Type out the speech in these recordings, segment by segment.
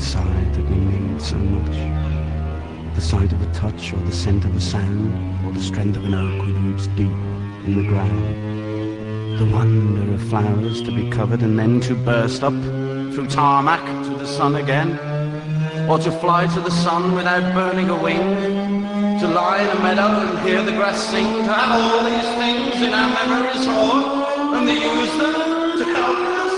inside that we need so much. The sight of a touch, or the scent of a sound, or the strength of an oak with roots deep in the ground. The wonder of flowers to be covered and then to burst up through tarmac to the sun again. Or to fly to the sun without burning a wing. To lie in a meadow and hear the grass sing. To have all these things in our memories stored, and to use them to help us.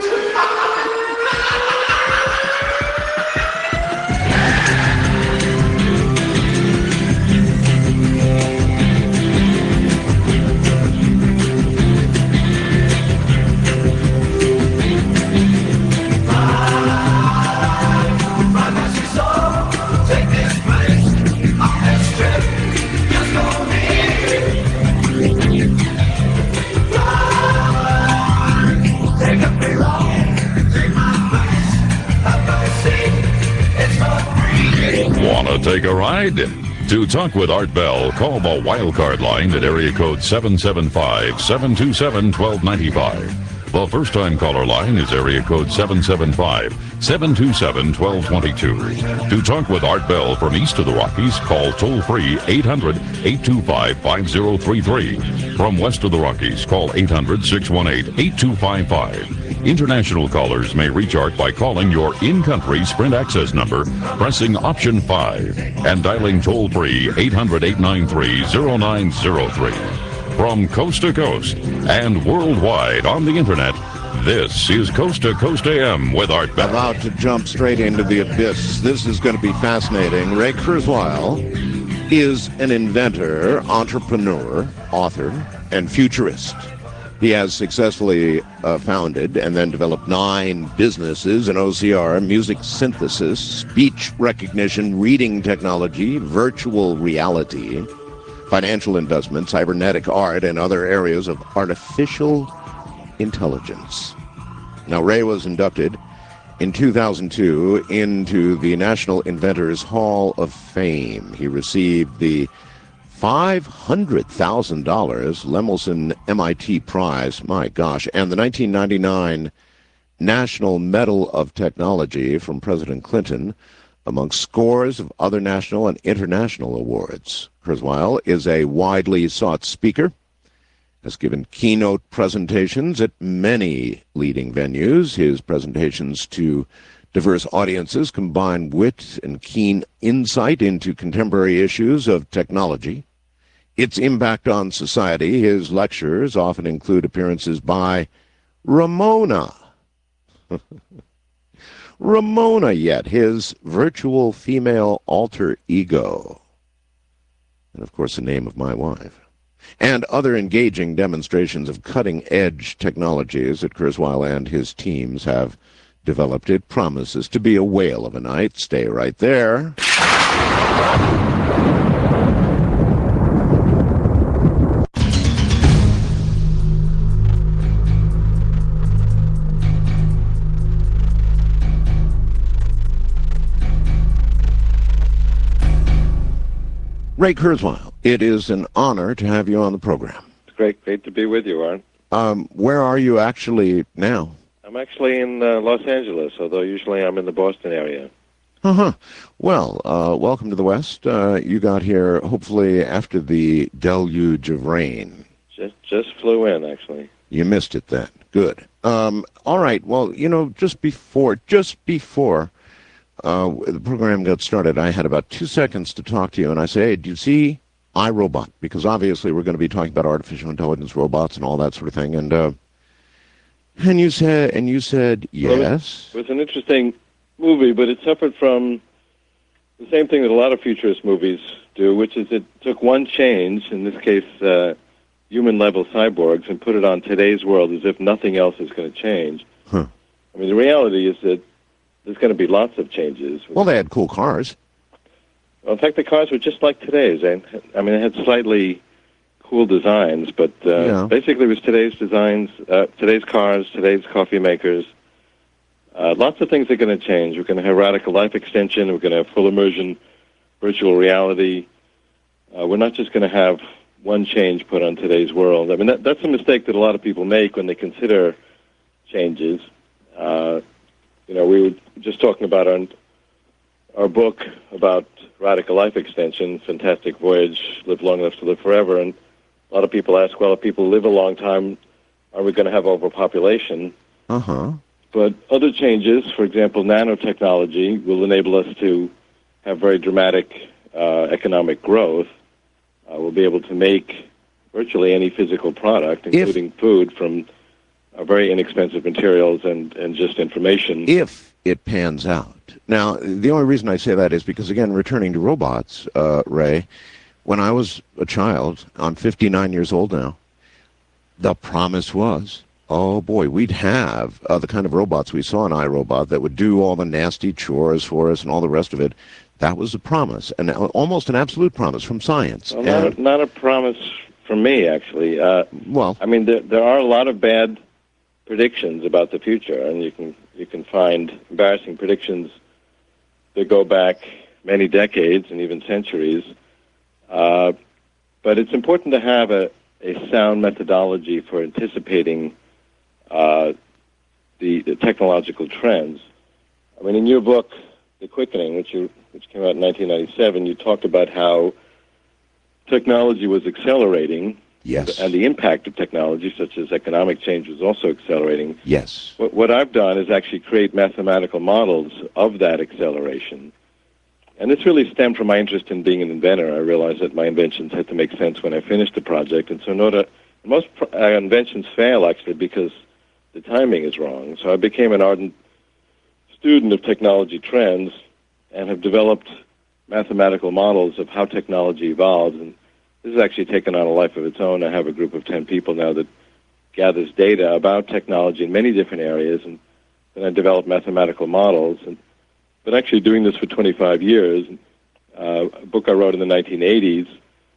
Want to take a ride? To talk with Art Bell, call the Wildcard line at area code 775-727-1295. The first-time caller line is area code 775-727-1222. To talk with Art Bell from east of the Rockies, call toll-free 800-825-5033. From west of the Rockies, call 800-618-8255. International callers may reach Art by calling your in-country Sprint access number, pressing option 5, and dialing toll-free 800-893-0903. From coast to coast and worldwide on the internet, this is Coast to Coast AM with Art Bell. About to jump straight into the abyss. This is going to be fascinating. Ray Kurzweil is an inventor, entrepreneur, author, and futurist. He has successfully founded and then developed 9 businesses in OCR, music synthesis, speech recognition, reading technology, virtual reality, financial investment, cybernetic art, and other areas of artificial intelligence. Now, Ray was inducted in 2002 into the National Inventors Hall of Fame. He received the $500,000 Lemelson MIT Prize, my gosh, and the 1999 National Medal of Technology from President Clinton, among scores of other national and international awards. Kurzweil is a widely sought speaker, has given keynote presentations at many leading venues. His presentations to diverse audiences combine wit and keen insight into contemporary issues of technology, its impact on society. His lectures often include appearances by Ramona. Ramona, yet, his virtual female alter ego. And, of course, the name of my wife. And other engaging demonstrations of cutting-edge technologies that Kurzweil and his teams have developed. It promises to be a whale of a night. Stay right there. Ray Kurzweil, it is an honor to have you on the program. It's great to be with you, Art. Where are you actually now? I'm actually in Los Angeles, although usually I'm in the Boston area. Uh-huh. Well, welcome to the West. You got here, hopefully, after the deluge of rain. Just flew in, actually. You missed it then. Good. All right. Well, you know, just before the program got started, I had about 2 seconds to talk to you, and I said, hey, do you see iRobot? Because obviously we're going to be talking about artificial intelligence, robots, and all that sort of thing. And you said yes. Well, it was an interesting movie, but it suffered from the same thing that a lot of futurist movies do, which is it took one change, in this case human-level cyborgs, and put it on today's world as if nothing else is going to change. Huh. I mean, the reality is that there's going to be lots of changes. Well, they had cool cars. Well, in fact, the cars were just like today's. I mean, they had slightly cool designs, but basically it was today's designs, today's cars, today's coffee makers. Lots of things are going to change. We're going to have radical life extension. We're going to have full immersion, virtual reality. We're not just going to have one change put on today's world. I mean, that's a mistake that a lot of people make when they consider changes. we were just talking about our book about radical life extension, Fantastic Voyage, Live Long Enough to Live Forever, and a lot of people ask, well, if people live a long time, are we going to have overpopulation? Uh-huh. But other changes, for example, nanotechnology, will enable us to have very dramatic economic growth. We'll be able to make virtually any physical product, including food, from very inexpensive materials and just information. If it pans out. Now, the only reason I say that is because, again, returning to robots, Ray, when I was a child, I'm 59 years old now, the promise was, oh boy, we'd have the kind of robots we saw in iRobot that would do all the nasty chores for us and all the rest of it. That was a promise, and almost an absolute promise from science. Well, not a promise from me, actually. Well, I mean, there are a lot of bad predictions about the future, and you can find embarrassing predictions that go back many decades and even centuries. But it's important to have a sound methodology for anticipating the technological trends. I mean, in your book, The Quickening, which came out in 1997, you talked about how technology was accelerating. Yes. And the impact of technology, such as economic change, was also accelerating. Yes. What I've done is actually create mathematical models of that acceleration. And this really stemmed from my interest in being an inventor. I realized that my inventions had to make sense when I finished the project. And so most inventions fail, actually, because the timing is wrong. So I became an ardent student of technology trends and have developed mathematical models of how technology evolves. And this has actually taken on a life of its own. I have a group of 10 people now that gathers data about technology in many different areas, and then I develop mathematical models. But actually doing this for 25 years, a book I wrote in the 1980s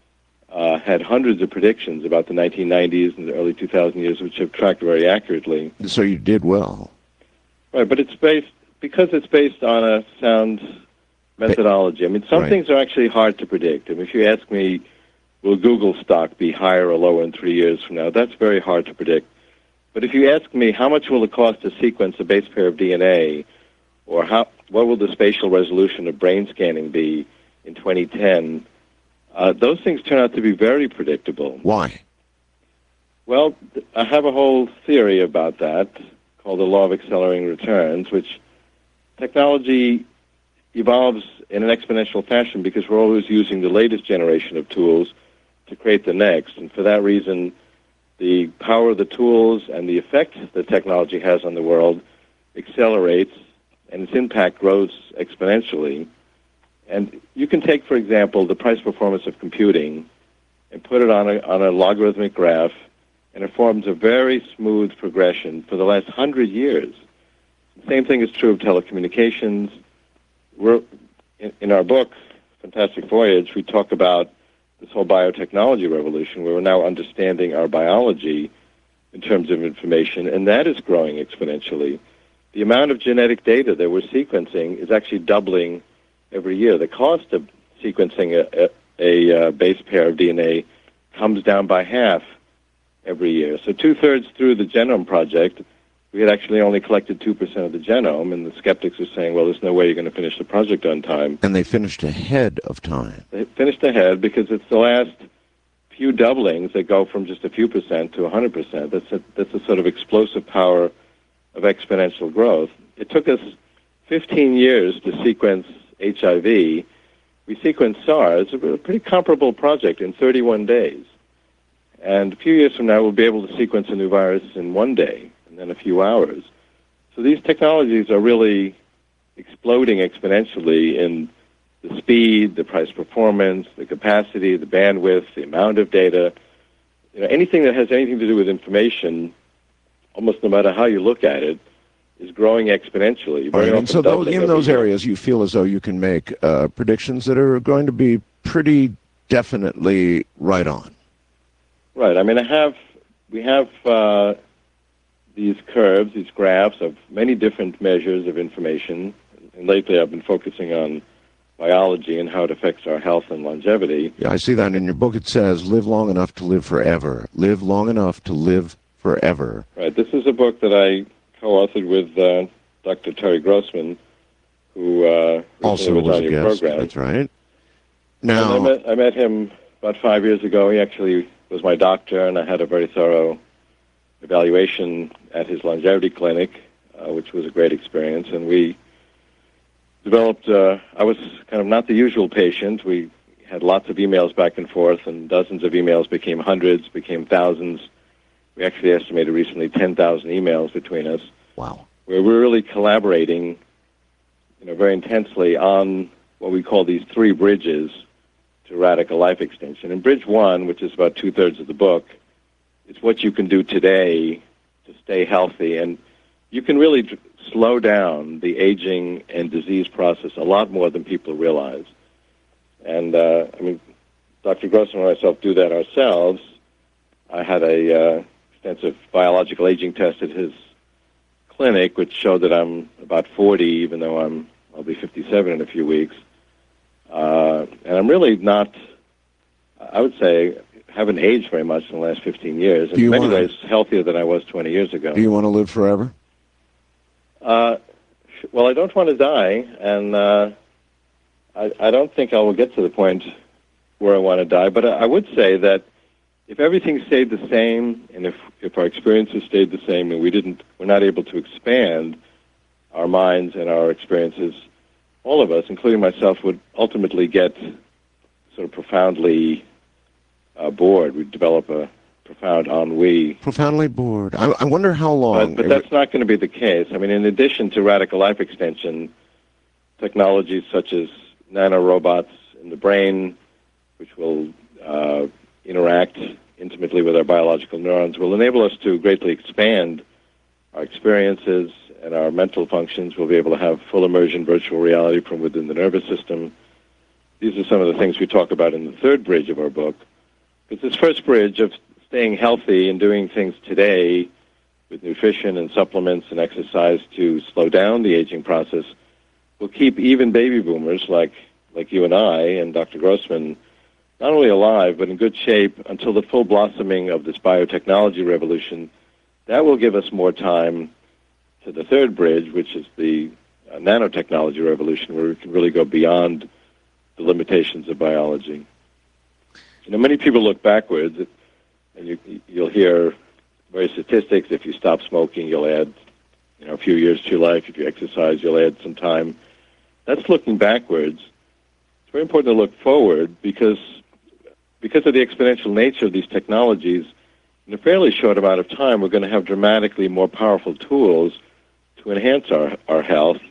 had hundreds of predictions about the 1990s and the early 2000 years, which have tracked very accurately. So you did well. Right, but because it's based on a sound methodology. I mean, some things are actually hard to predict. I mean, if you ask me, will Google stock be higher or lower in 3 years from now, that's very hard to predict. But if you ask me, how much will it cost to sequence a base pair of DNA, or what will the spatial resolution of brain scanning be in 2010, those things turn out to be very predictable. Why? Well, I have a whole theory about that called the law of accelerating returns, which technology evolves in an exponential fashion because we're always using the latest generation of tools to create the next. And for that reason, the power of the tools and the effect that technology has on the world accelerates, and its impact grows exponentially. And you can take, for example, the price performance of computing and put it on a logarithmic graph, and it forms a very smooth progression for the last 100 years. The same thing is true of telecommunications. In our book, Fantastic Voyage, we talk about this whole biotechnology revolution where we're now understanding our biology in terms of information, and that is growing exponentially. The amount of genetic data that we're sequencing is actually doubling every year. The cost of sequencing a base pair of DNA comes down by half every year. So 2/3 through the Genome Project, we had actually only collected 2% of the genome, and the skeptics were saying, well, there's no way you're going to finish the project on time. And they finished ahead of time. They finished ahead because it's the last few doublings that go from just a few percent to 100%. That's a sort of explosive power of exponential growth. It took us 15 years to sequence HIV. We sequenced SARS, a pretty comparable project, in 31 days. And a few years from now, we'll be able to sequence a new virus in 1 day, and then a few hours. So these technologies are really exploding exponentially in the speed, the price performance, the capacity, the bandwidth, the amount of data. Anything that has anything to do with information, almost no matter how you look at it, is growing exponentially. Right. And so in those areas, you feel as though you can make predictions that are going to be pretty definitely right on. Right. I mean, we have these curves, these graphs of many different measures of information. And lately I've been focusing on biology and how it affects our health and longevity. Yeah, I see that in your book. It says, live long enough to live forever. Live long enough to live forever. Right. This is a book that I co-authored with Dr. Terry Grossman, who also was on a your guest. program. That's right. Now, I met him about 5 years ago. He actually was my doctor, and I had a very thorough evaluation at his longevity clinic, which was a great experience. And we developed, I was kind of not the usual patient. We had lots of emails back and forth, and dozens of emails became hundreds, became thousands. We actually estimated recently 10,000 emails between us. Wow. Where we're really collaborating, very intensely on what we call these three bridges to radical life extension. And bridge one, which is about two-thirds of the book, is what you can do today to stay healthy. And you can really slow down the aging and disease process a lot more than people realize. And, Dr. Grossman and myself do that ourselves. I had a extensive biological aging test at his clinic, which showed that I'm about 40, even though I'll be 57 in a few weeks. And I'm really not, I would say, haven't aged very much in the last 15 years. In many ways, healthier than I was 20 years ago. Do you want to live forever? Well, I don't want to die, and I don't think I will get to the point where I want to die. But I would say that if everything stayed the same, and if our experiences stayed the same, and we're not able to expand our minds and our experiences, all of us, including myself, would ultimately get sort of profoundly bored. We'd develop a profound ennui. Profoundly bored. I wonder how long. But that's not going to be the case. I mean, in addition to radical life extension, technologies such as nanorobots in the brain, which will interact intimately with our biological neurons, will enable us to greatly expand our experiences and our mental functions. We'll be able to have full immersion virtual reality from within the nervous system. These are some of the things we talk about in the third bridge of our book. Because this first bridge of staying healthy and doing things today with nutrition and supplements and exercise to slow down the aging process will keep even baby boomers like you and I and Dr. Grossman not only alive but in good shape until the full blossoming of this biotechnology revolution. That will give us more time to the third bridge, which is the nanotechnology revolution, where we can really go beyond the limitations of biology. Many people look backwards, and you'll hear various statistics. If you stop smoking, you'll add a few years to your life. If you exercise, you'll add some time. That's looking backwards. It's very important to look forward because of the exponential nature of these technologies. In a fairly short amount of time, we're going to have dramatically more powerful tools to enhance our health.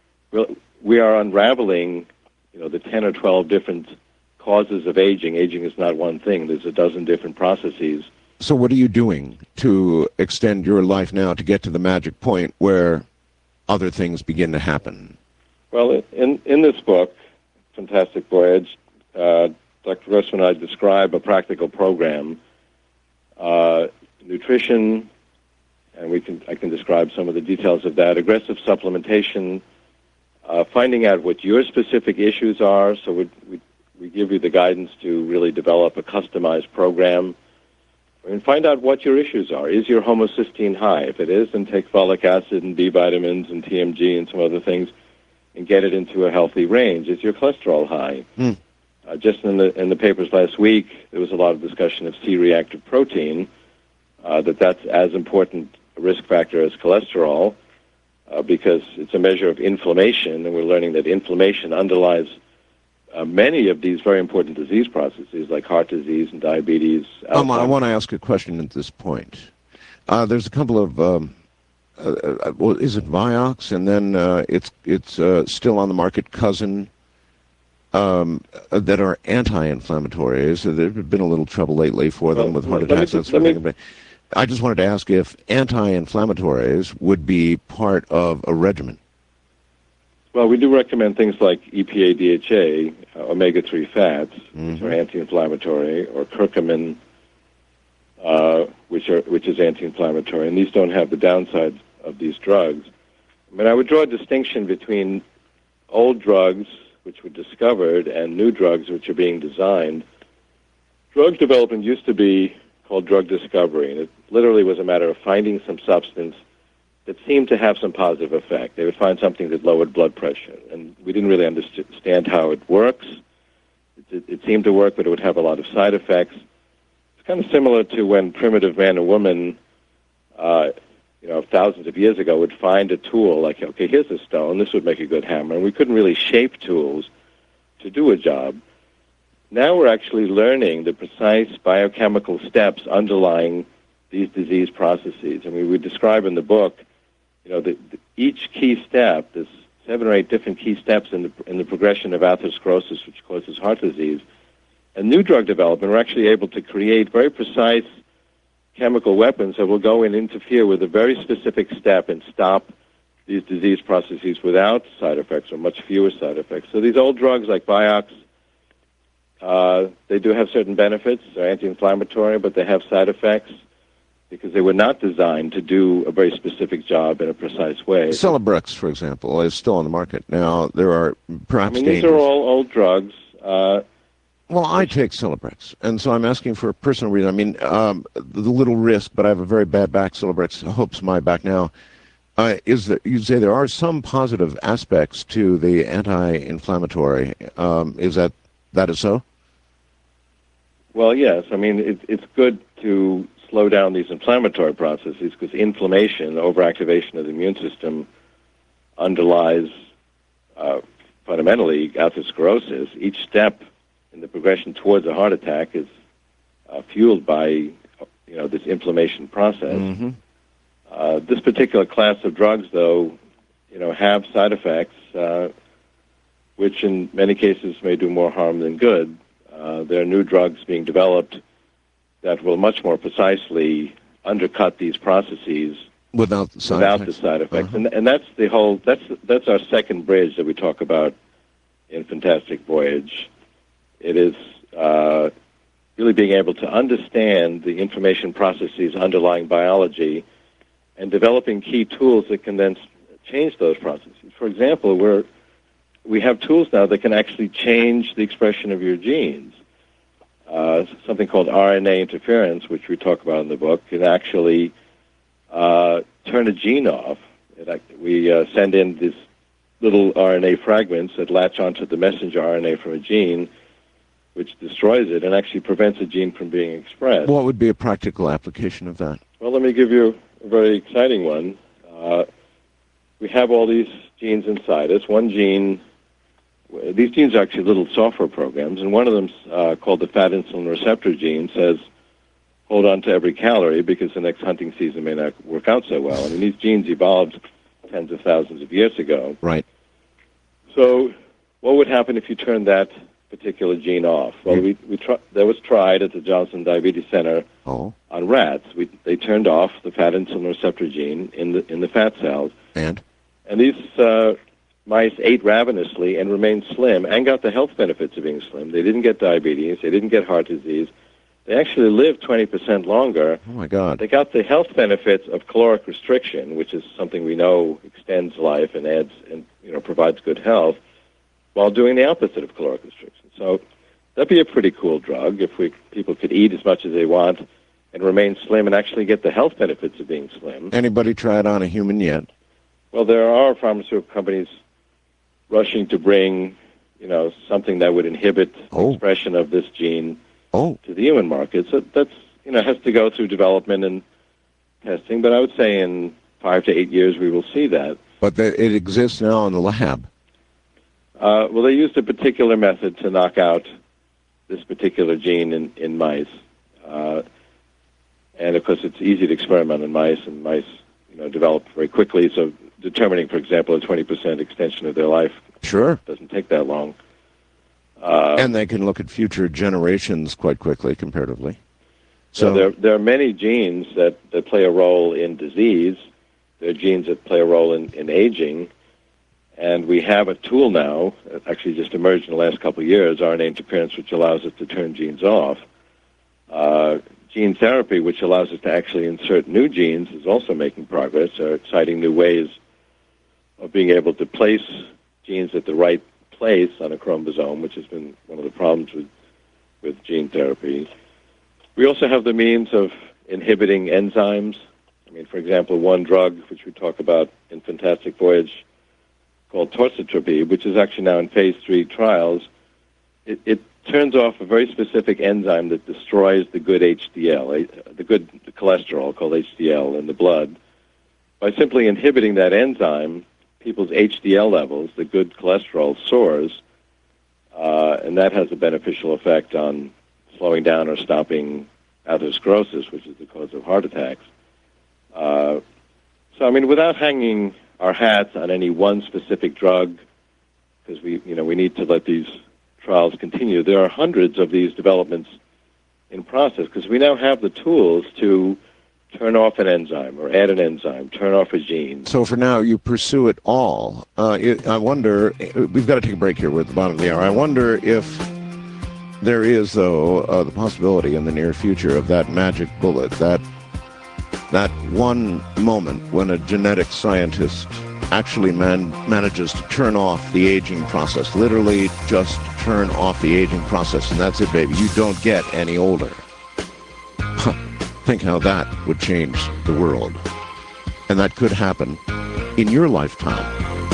We are unraveling, the 10 or 12 different causes of aging. Aging is not one thing. There's a dozen different processes. So what are you doing to extend your life now to get to the magic point where other things begin to happen? Well, in this book, Fantastic Voyage, Dr. Grossman and I describe a practical program, nutrition, and I can describe some of the details of that, aggressive supplementation, finding out what your specific issues are, so we give you the guidance to really develop a customized program and find out what your issues are. Is your homocysteine high? If it is, then take folic acid and B vitamins and TMG and some other things and get it into a healthy range. Is your cholesterol high? Just in the papers last week, there was a lot of discussion of C-reactive protein, that's as important a risk factor as cholesterol because it's a measure of inflammation, and we're learning that inflammation underlies many of these very important disease processes like heart disease and diabetes. I want to ask a question at this point. There's a couple of, is it Vioxx, and then it's still on the market, Cousin, that are anti-inflammatories. There's been a little trouble lately for them with heart attacks. That sort of thing. I just wanted to ask if anti-inflammatories would be part of a regimen. Well, we do recommend things like EPA, DHA, omega-3 fats, which are anti-inflammatory, or curcumin, which is anti-inflammatory, and these don't have the downsides of these drugs. I mean, I would draw a distinction between old drugs, which were discovered, and new drugs, which are being designed. Drug development used to be called drug discovery, and it literally was a matter of finding some substance that seemed to have some positive effect. They would find something that lowered blood pressure, and we didn't really understand how it works. It seemed to work, but it would have a lot of side effects. It's kind of similar to when primitive man and woman, thousands of years ago, would find a tool like, okay, here's a stone, this would make a good hammer, and we couldn't really shape tools to do a job. Now we're actually learning the precise biochemical steps underlying these disease processes. I mean, we describe in the book, each key step, there's 7 or 8 different key steps in the progression of atherosclerosis, which causes heart disease. And new drug development, we're actually able to create very precise chemical weapons that will go and interfere with a very specific step and stop these disease processes without side effects or much fewer side effects. So these old drugs like Vioxx, they do have certain benefits. They're anti-inflammatory, but they have side effects because they were not designed to do a very specific job in a precise way. Celebrex, for example, is still on the market. Now, there are perhaps these are all old drugs. Well, I take Celebrex, and so I'm asking for a personal reason. I mean, the little risk, but I have a very bad back. Celebrex helps my back now. Is that you say there are some positive aspects to the anti-inflammatory? Is that is so? Well, yes. I mean, it's good to slow down these inflammatory processes because inflammation, overactivation of the immune system, underlies fundamentally atherosclerosis. Each step in the progression towards a heart attack is fueled by this inflammation process. Mm-hmm. This particular class of drugs, though, have side effects, which in many cases may do more harm than good. There are new drugs being developed that will much more precisely undercut these processes without the side effects. Uh-huh. And that's the whole. That's our second bridge that we talk about in Fantastic Voyage. It is really being able to understand the information processes underlying biology and developing key tools that can then change those processes. For example, we have tools now that can actually change the expression of your genes. Something called RNA interference, which we talk about in the book, can actually turn a gene off. We send in these little RNA fragments that latch onto the messenger RNA from a gene, which destroys it and actually prevents a gene from being expressed. What would be a practical application of that? Well, let me give you a very exciting one. We have all these genes inside us. One gene, these genes are actually little software programs, and one of them, called the fat insulin receptor gene, says, hold on to every calorie because the next hunting season may not work out so well. I mean, these genes evolved tens of thousands of years ago. Right. So what would happen if you turned that particular gene off? Well, that was tried at the Johnson Diabetes Center on rats. They turned off the fat insulin receptor gene in the fat cells. And these mice ate ravenously and remained slim and got the health benefits of being slim. They didn't get diabetes. They didn't get heart disease. They actually lived 20% longer. Oh, my God. They got the health benefits of caloric restriction, which is something we know extends life and adds and provides good health, while doing the opposite of caloric restriction. So that'd be a pretty cool drug if people could eat as much as they want and remain slim and actually get the health benefits of being slim. Anybody try it on a human yet? Well, there are pharmaceutical companies rushing to bring, something that would inhibit the expression of this gene to the human market. So that's, has to go through development and testing. But I would say in 5 to 8 years we will see that. But it exists now in the lab. Well, they used a particular method to knock out this particular gene in mice. And, of course, it's easy to experiment on mice, and mice, develop very quickly. So determining, for example, a 20% extension of their life doesn't take that long. And they can look at future generations quite quickly, comparatively. So there are many genes that play a role in disease. There are genes that play a role in aging. And we have a tool now, actually just emerged in the last couple of years, RNA interference, which allows us to turn genes off. Gene therapy, which allows us to actually insert new genes, is also making progress. There are exciting new ways of being able to place genes at the right place on a chromosome, which has been one of the problems with gene therapy. We also have the means of inhibiting enzymes. I mean, for example, one drug, which we talk about in Fantastic Voyage, called torcetrapib, which is actually now in phase 3 trials, it turns off a very specific enzyme that destroys the good HDL, the good cholesterol called HDL in the blood. By simply inhibiting that enzyme, people's HDL levels, the good cholesterol, soars, and that has a beneficial effect on slowing down or stopping atherosclerosis, which is the cause of heart attacks. So, I mean, without hanging our hats on any one specific drug, because we need to let these trials continue, there are hundreds of these developments in process, because we now have the tools to turn off an enzyme or add an enzyme, turn off a gene. So for now, you pursue it all. I wonder, we've got to take a break here. We're at the bottom of the hour. I wonder if there is, though, the possibility in the near future of that magic bullet, that one moment when a genetic scientist actually manages to turn off the aging process, literally just turn off the aging process, and that's it, baby. You don't get any older. Think how that would change the world. And that could happen in your lifetime.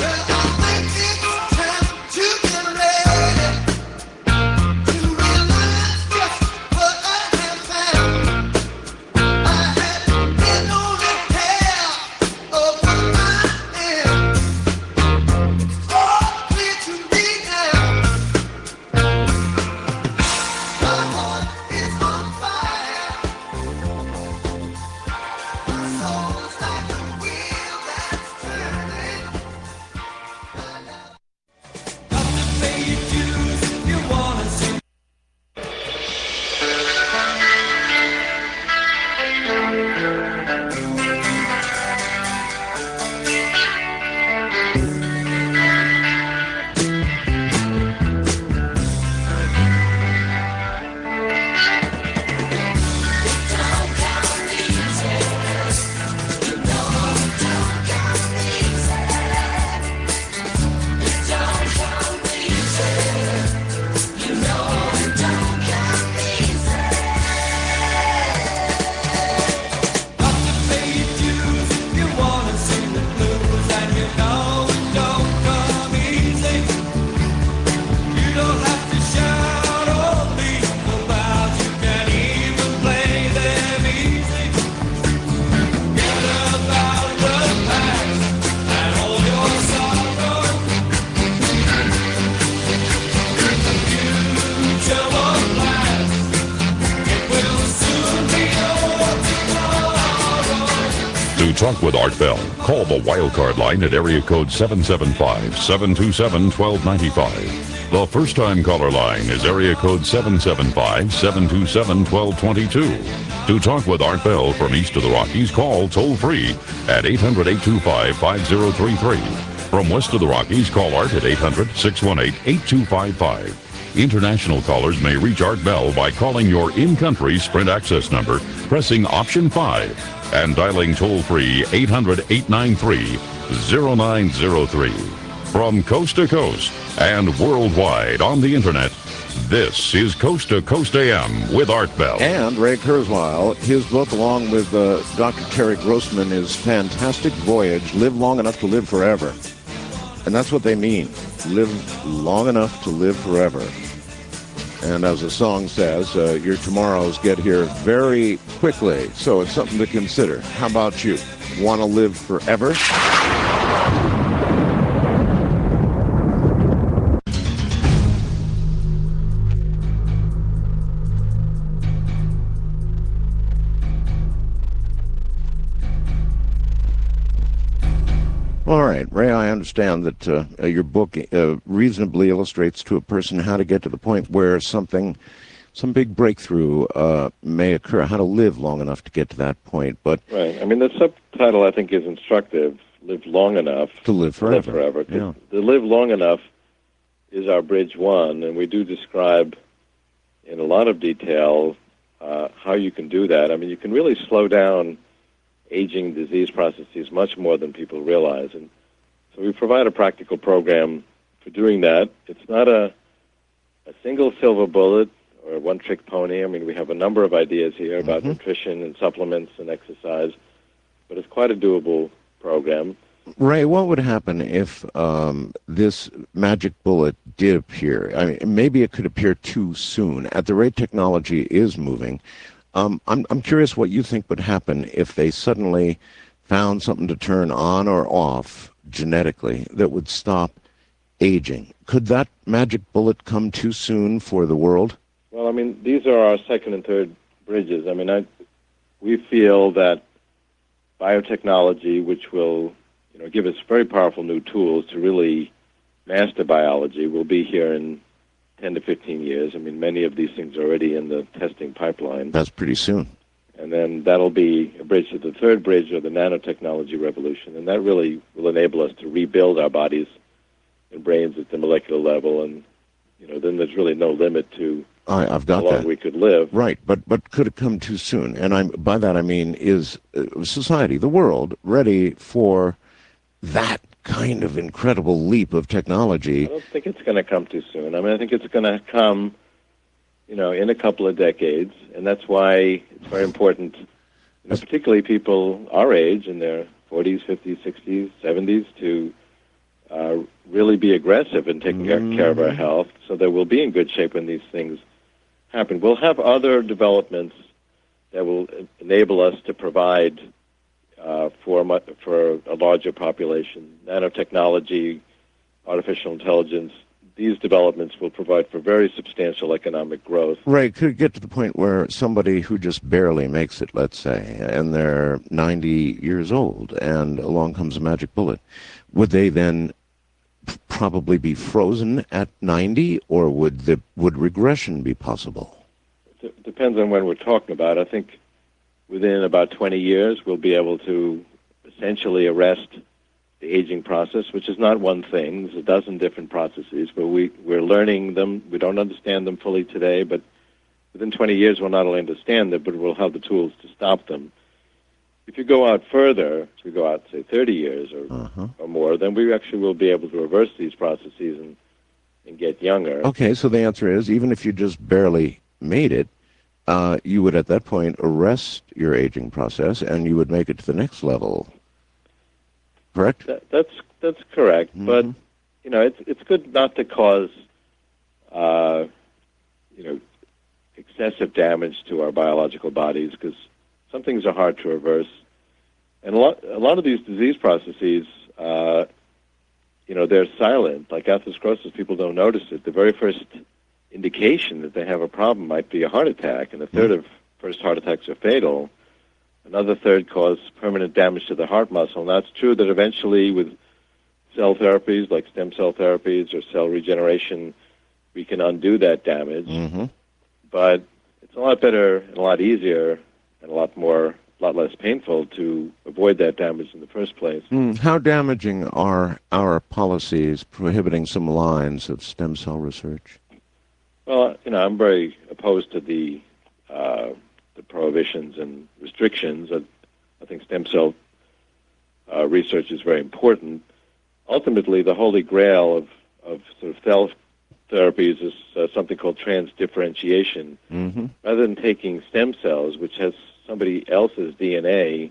Talk with Art Bell. Call the Wildcard line at area code 775-727-1295. The first-time caller line is area code 775-727-1222. To talk with Art Bell from east of the Rockies, call toll-free at 800-825-5033. From west of the Rockies, call Art at 800-618-8255. International callers may reach Art Bell by calling your in-country Sprint access number, pressing option 5, and dialing toll-free 800-893-0903. From coast to coast and worldwide on the internet, this is Coast to Coast AM with Art Bell. And Ray Kurzweil, his book, along with Dr. Terry Grossman, is Fantastic Voyage, Live Long Enough to Live Forever. And that's what they mean, live long enough to live forever. And as the song says, your tomorrows get here very quickly, so it's something to consider. How about you? Want to live forever? All right, Ray, I understand that your book reasonably illustrates to a person how to get to the point where some big breakthrough may occur, how to live long enough to get to that point. But right. I mean, the subtitle, I think, is instructive, Live Long Enough to Live Forever. Yeah. The Live Long Enough is our bridge one, and we do describe in a lot of detail how you can do that. I mean, you can really slow down aging disease processes much more than people realize. And so we provide a practical program for doing that. It's not a single silver bullet or a one-trick pony. I mean, we have a number of ideas here about nutrition and supplements and exercise. but it's quite a doable program. Ray, what would happen if this magic bullet did appear? I mean, maybe it could appear too soon. At the rate technology is moving, I'm curious what you think would happen if they suddenly found something to turn on or off genetically that would stop aging. Could that magic bullet come too soon for the world? Well, I mean, these are our second and third bridges. I mean, we feel that biotechnology, which will give us very powerful new tools to really master biology, will be here in 10 to 15 years. I mean, many of these things are already in the testing pipeline. That's pretty soon. And then that'll be a bridge to the third bridge, or the nanotechnology revolution, and that really will enable us to rebuild our bodies and brains at the molecular level, and then there's really no limit to I've got how long that. we could live. Right, but could it come too soon? And by that I mean, is society, the world, ready for that kind of incredible leap of technology? I don't think it's going to come too soon. I mean, I think it's going to come, in a couple of decades, and that's why it's very important, particularly people our age, in their 40s, 50s, 60s, 70s, to really be aggressive in taking care of our health, so that we'll be in good shape when these things happen. We'll have other developments that will enable us to provide for a larger population. Nanotechnology, artificial intelligence, these developments will provide for very substantial economic growth. Right, could it get to the point where somebody who just barely makes it, let's say, and they're 90 years old, and along comes a magic bullet, would they then probably be frozen at 90, or would regression be possible? It depends on when we're talking about. I think within about 20 years, we'll be able to essentially arrest the aging process, which is not one thing. There's a dozen different processes, but we're learning them. We don't understand them fully today, but within 20 years, we'll not only understand them, but we'll have the tools to stop them. If you go out further, if you go out, say, 30 years or more, then we actually will be able to reverse these processes and get younger. Okay, so the answer is, even if you just barely made it, you would at that point arrest your aging process, and you would make it to the next level. Correct? That's correct, but it's good not to cause excessive damage to our biological bodies, because some things are hard to reverse, and a lot of these disease processes, they're silent. Like atherosclerosis, people don't notice it. The very first indication that they have a problem might be a heart attack, and a third of first heart attacks are fatal. Another third cause permanent damage to the heart muscle. And that's true that eventually with cell therapies like stem cell therapies or cell regeneration, we can undo that damage. But it's a lot better and a lot easier and a lot less painful to avoid that damage in the first place. How damaging are our policies prohibiting some lines of stem cell research? Well, I'm very opposed to the prohibitions and restrictions. I think stem cell research is very important. Ultimately, the holy grail of sort of cell therapies is something called transdifferentiation. Rather than taking stem cells, which has somebody else's DNA,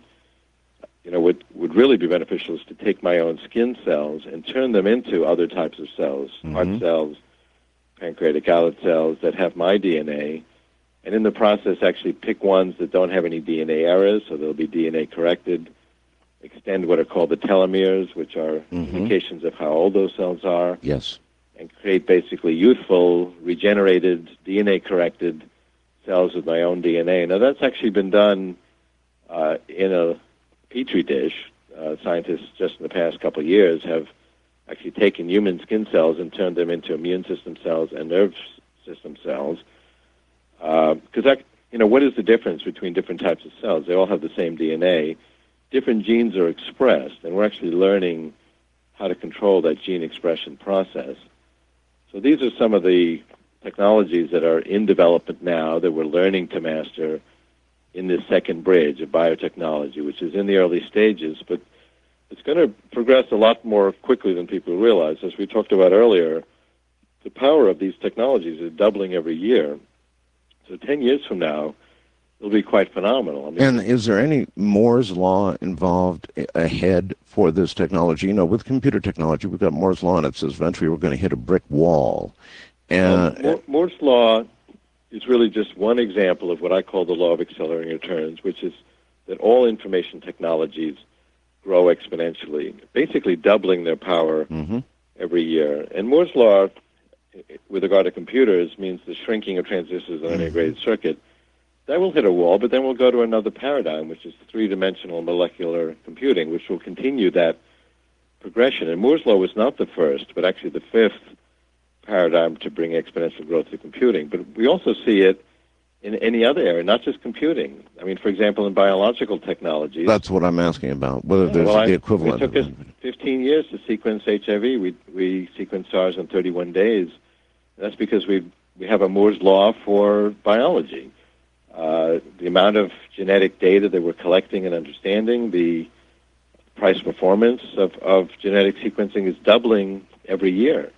would really be beneficial is to take my own skin cells and turn them into other types of cells, heart cells, pancreatic islet cells that have my DNA, and in the process actually pick ones that don't have any DNA errors, so they'll be DNA corrected, extend what are called the telomeres, which are indications of how old those cells are. Yes. And create basically youthful, regenerated, DNA-corrected cells with my own DNA. Now, that's actually been done in a Petri dish. Scientists just in the past couple of years have actually taken human skin cells and turned them into immune system cells and nerve system cells. Because, what is the difference between different types of cells? They all have the same DNA. Different genes are expressed, and we're actually learning how to control that gene expression process. So these are some of the technologies that are in development now that we're learning to master in this second bridge of biotechnology, which is in the early stages, but it's going to progress a lot more quickly than people realize. As we talked about earlier, the power of these technologies is doubling every year. So 10 years from now, it'll be quite phenomenal. I mean, and is there any Moore's law involved ahead for this technology? You know, with computer technology, we've got Moore's law, and it says eventually we're going to hit a brick wall. And Moore's law is really just one example of what I call the law of accelerating returns, which is that all information technologies grow exponentially, basically doubling their power every year. And Moore's law, with regard to computers, means the shrinking of transistors on an integrated circuit. That will hit a wall, but then we'll go to another paradigm, which is three-dimensional molecular computing, which will continue that progression. And Moore's law was not the first, but actually the fifth paradigm to bring exponential growth to computing. But we also see it in any other area, not just computing. I mean, for example, in biological technologies. That's what I'm asking about, whether there's the equivalent. It took us 15 years to sequence HIV. We sequenced SARS in 31 days. That's because we have a Moore's law for biology. The amount of genetic data that we're collecting and understanding, the price performance of genetic sequencing is doubling every year.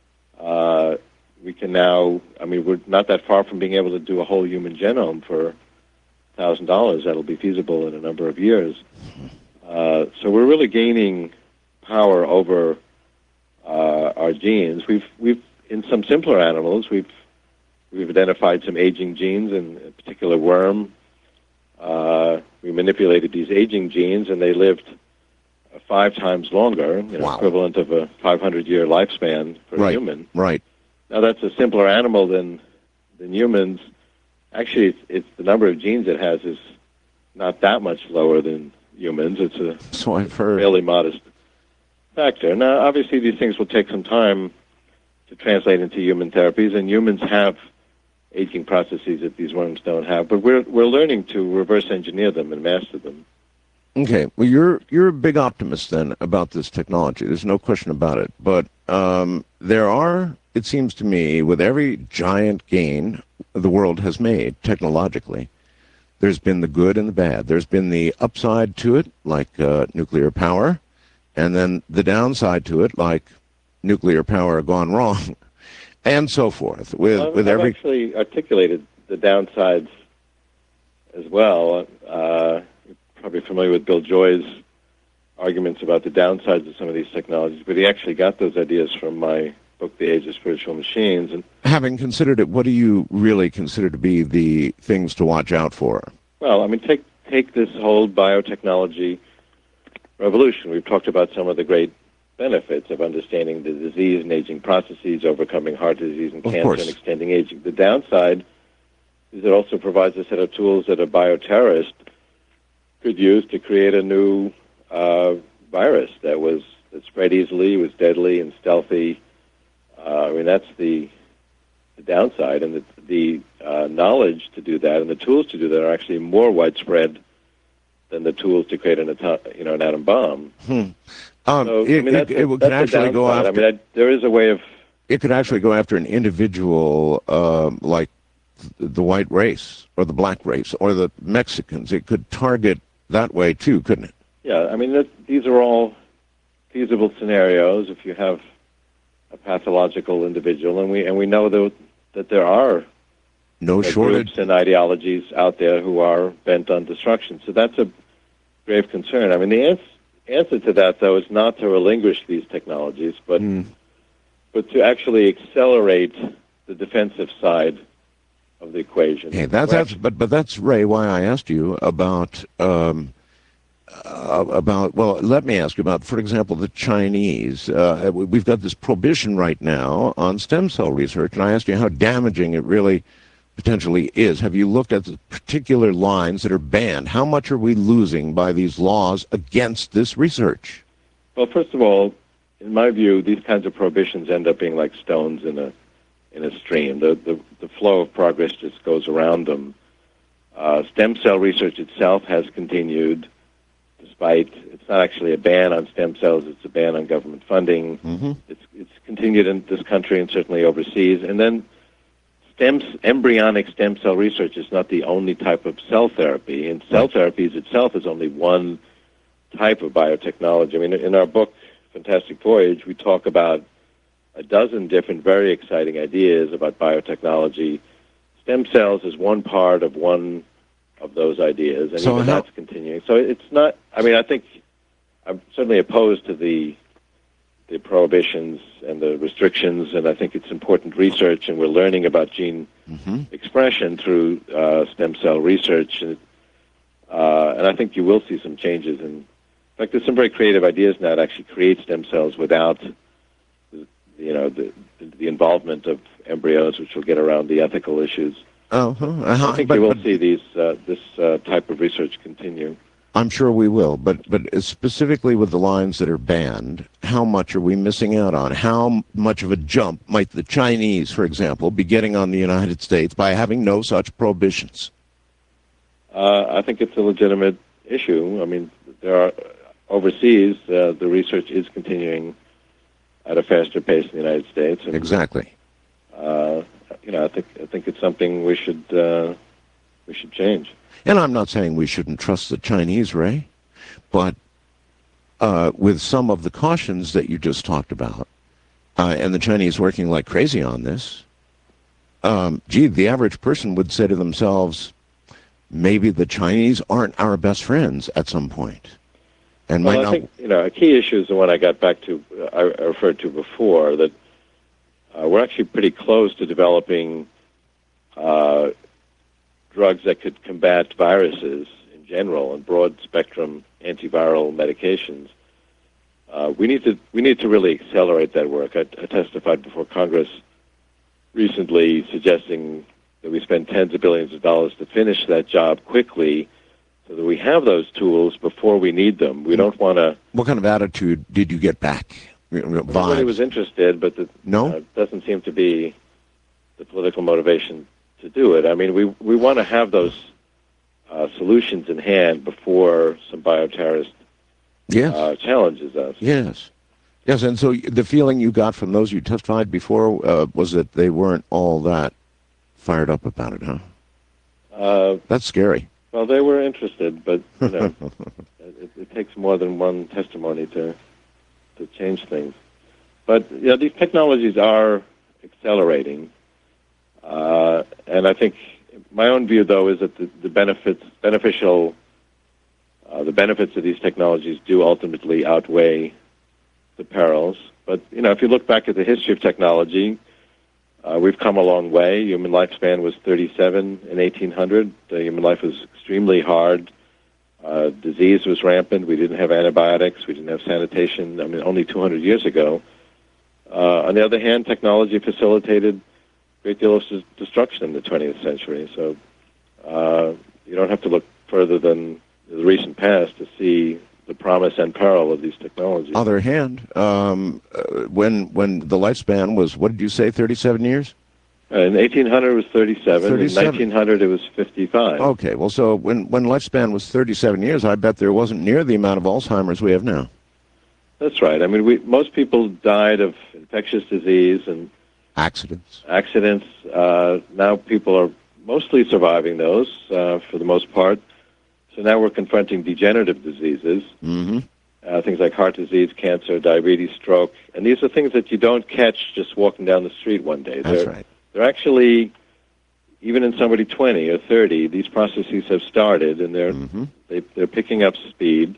We can now, I mean, we're not that far from being able to do a whole human genome for $1,000. That'll be feasible in a number of years. So we're really gaining power over our genes. We've in some simpler animals, we've identified some aging genes, in a particular worm. We manipulated these aging genes, and they lived 5 times longer, equivalent of a 500-year lifespan for a human. Right. Now, that's a simpler animal than humans. Actually, it's the number of genes it has is not that much lower than humans. It's a fairly modest factor. Now, obviously, these things will take some time to translate into human therapies, and humans have aging processes that these worms don't have. But we're learning to reverse engineer them and master them. Okay. Well, you're a big optimist then about this technology. There's no question about it. But there are, it seems to me, with every giant gain the world has made technologically, there's been the good and the bad. There's been the upside to it, like nuclear power, and then the downside to it, like nuclear power gone wrong, and so forth. I've actually articulated the downsides as well. You're probably familiar with Bill Joy's arguments about the downsides of some of these technologies, but he actually got those ideas from my book, The Age of Spiritual Machines. And having considered it, what do you really consider to be the things to watch out for? Well, I mean, take this whole biotechnology revolution. We've talked about some of the great benefits of understanding the disease and aging processes, overcoming heart disease and cancer, and extending aging. The downside is it also provides a set of tools that a bioterrorist could use to create a new virus that spread easily, was deadly and stealthy. I mean, that's the downside, and the knowledge to do that and the tools to do that are actually more widespread than the tools to create an atom bomb. It could actually go after. I mean, there is a way of. It could actually go after an individual, like the white race or the black race or the Mexicans. It could target that way too, couldn't it? Yeah, I mean, these are all feasible scenarios if you have a pathological individual, and we know that there are groups and ideologies out there who are bent on destruction. So that's a grave concern. I mean, the answer to that, though, is not to relinquish these technologies, but to actually accelerate the defensive side of the equation. Hey, but that's, Ray, why I asked you about. Well, let me ask you about, for example, the Chinese. We've got this prohibition right now on stem cell research, and I asked you how damaging it really potentially is. Have you looked at the particular lines that are banned? How much are we losing by these laws against this research? Well, first of all, in my view, these kinds of prohibitions end up being like stones in a stream. The flow of progress just goes around them. Stem cell research itself has continued, despite it's not actually a ban on stem cells, it's a ban on government funding. It's continued in this country and certainly overseas. And then embryonic stem cell research is not the only type of cell therapy, and cell therapies itself is only one type of biotechnology. I mean, in our book, Fantastic Voyage, we talk about a dozen different very exciting ideas about biotechnology. Stem cells is one part of one those ideas, and even that's continuing. So it's not. I mean, I think I'm certainly opposed to the prohibitions and the restrictions, and I think it's important research, and we're learning about gene expression through stem cell research, and I think you will see some changes. In fact, there's some very creative ideas now to actually create stem cells without, the involvement of embryos, which will get around the ethical issues. I think you will see this type of research continue. I'm sure we will, but specifically with the lines that are banned, how much are we missing out on? How much of a jump might the Chinese, for example, be getting on the United States by having no such prohibitions? I think it's a legitimate issue. I mean, there are overseas, the research is continuing at a faster pace in the United States. And, exactly. I think it's something we should change. And I'm not saying we shouldn't trust the Chinese, Ray, but with some of the cautions that you just talked about, and the Chinese working like crazy on this, the average person would say to themselves, maybe the Chinese aren't our best friends at some point. And I think a key issue is the one I got back to, I referred to before, that we're actually pretty close to developing drugs that could combat viruses in general and broad-spectrum antiviral medications. We need to really accelerate that work. I testified before Congress recently suggesting that we spend tens of billions of dollars to finish that job quickly so that we have those tools before we need them. We don't want to... What kind of attitude did you get back? Everybody was interested, but it doesn't seem to be the political motivation to do it. I mean, we want to have those solutions in hand before some bioterrorist challenges us. Yes, and so the feeling you got from those you testified before was that they weren't all that fired up about it, huh? That's scary. Well, they were interested, but it takes more than one testimony to change things. But these technologies are accelerating. And I think my own view, though, is that the benefits of these technologies do ultimately outweigh the perils. But if you look back at the history of technology, we've come a long way. Human lifespan was 37 in 1800. Human life was extremely hard. Disease was rampant. We didn't have antibiotics. We didn't have sanitation. I mean, only 200 years ago. On the other hand, technology facilitated great deal of destruction in the 20th century. So you don't have to look further than the recent past to see the promise and peril of these technologies. Other hand, when the lifespan was, what did you say, 37 years? In 1800 it was 37. In 1900 it was 55. Okay, well, so when lifespan was 37 years, I bet there wasn't near the amount of Alzheimer's we have now. That's right. I mean, most people died of infectious disease and accidents. Now people are mostly surviving those for the most part. So now we're confronting degenerative diseases, things like heart disease, cancer, diabetes, stroke. And these are things that you don't catch just walking down the street one day. That's right. They're actually, even in somebody 20 or 30, these processes have started, and they're picking up speed.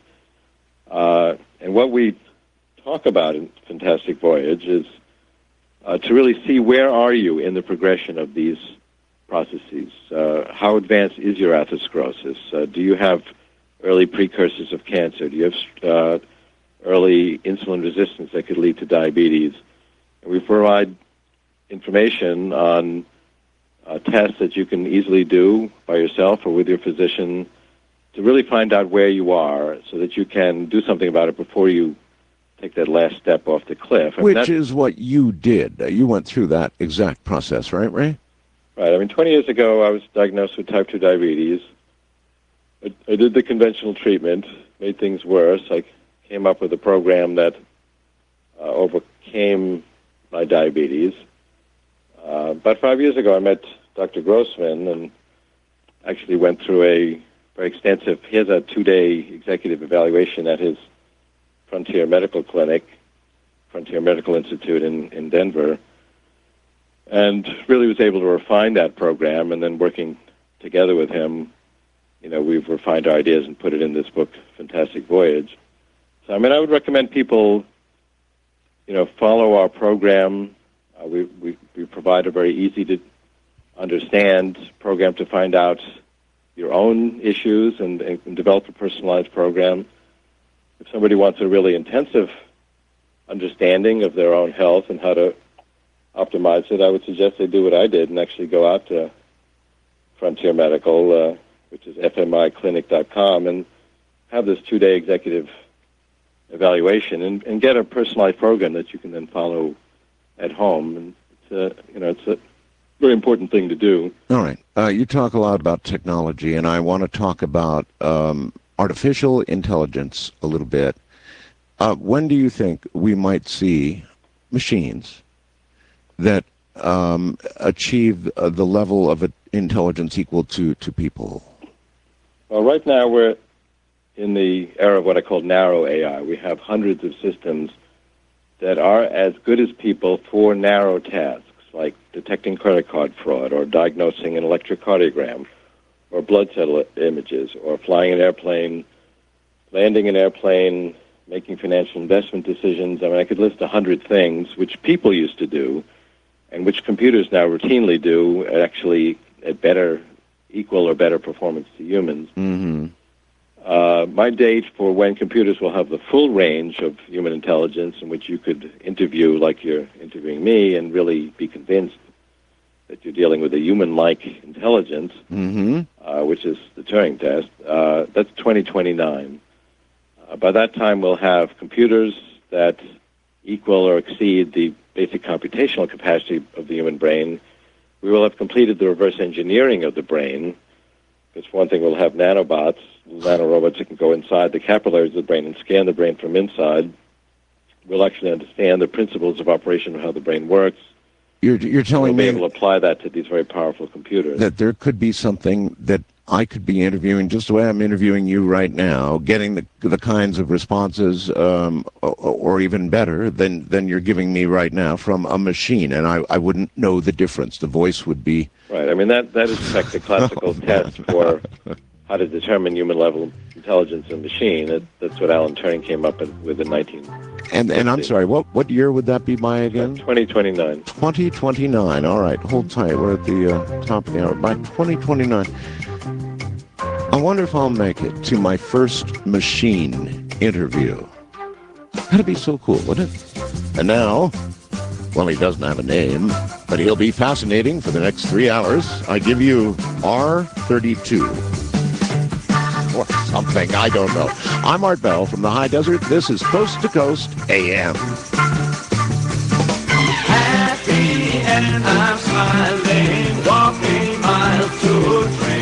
And what we talk about in Fantastic Voyage is to really see where are you in the progression of these processes. How advanced is your atherosclerosis? Do you have early precursors of cancer? Do you have early insulin resistance that could lead to diabetes? And we provide information on tests that you can easily do by yourself or with your physician to really find out where you are so that you can do something about it before you take that last step off the cliff. Which is what you did. You went through that exact process, right, Ray? Right. I mean, 20 years ago, I was diagnosed with type 2 diabetes. I did the conventional treatment, made things worse. I came up with a program that overcame my diabetes. About 5 years ago, I met Dr. Grossman and actually went through a very extensive, he has a 2-day executive evaluation at his Frontier Medical Clinic, Frontier Medical Institute in Denver, and really was able to refine that program, and then working together with him, we've refined our ideas and put it in this book, Fantastic Voyage. So, I mean, I would recommend people, follow our program. We provide a very easy to understand program to find out your own issues and develop a personalized program. If somebody wants a really intensive understanding of their own health and how to optimize it, I would suggest they do what I did and actually go out to Frontier Medical, which is fmiclinic.com, and have this 2-day executive evaluation and get a personalized program that you can then follow at home. And it's a very important thing to do. All right. You talk a lot about technology, and I want to talk about artificial intelligence a little bit. When do you think we might see machines that achieve the level of intelligence equal to people? Well, right now we're in the era of what I call narrow AI. We have hundreds of systems that are as good as people for narrow tasks, like detecting credit card fraud or diagnosing an electrocardiogram or blood cell images or flying an airplane, landing an airplane, making financial investment decisions. I mean, I could list 100 things which people used to do and which computers now routinely do, actually at equal or better performance to humans. Mm-hmm. My date for when computers will have the full range of human intelligence, in which you could interview like you're interviewing me and really be convinced that you're dealing with a human-like intelligence, which is the Turing test, that's 2029. By that time, we'll have computers that equal or exceed the basic computational capacity of the human brain. We will have completed the reverse engineering of the brain, because for one thing, we'll have nanobots, nanorobots that can go inside the capillaries of the brain and scan the brain from inside. We'll actually understand the principles of operation of how the brain works. You're telling me we'll be able to apply that to these very powerful computers. That there could be something that I could be interviewing just the way I'm interviewing you right now, getting the kinds of responses, or even better than you're giving me right now from a machine, and I wouldn't know the difference. The voice would be right. I mean that is in fact the classical test for how to determine human level intelligence in a machine. That's what Alan Turing came up with in 1950. And I'm sorry, what year would that be by again? 2029. 2029. All right, hold tight. We're at the top of the hour. By 2029. I wonder if I'll make it to my first machine interview. That'd be so cool, wouldn't it? And now, well, he doesn't have a name, but he'll be fascinating for the next 3 hours. I give you R32. Or something, I don't know. I'm Art Bell from the High Desert. This is Coast to Coast AM. Happy and I'm smiling, walking miles to a train.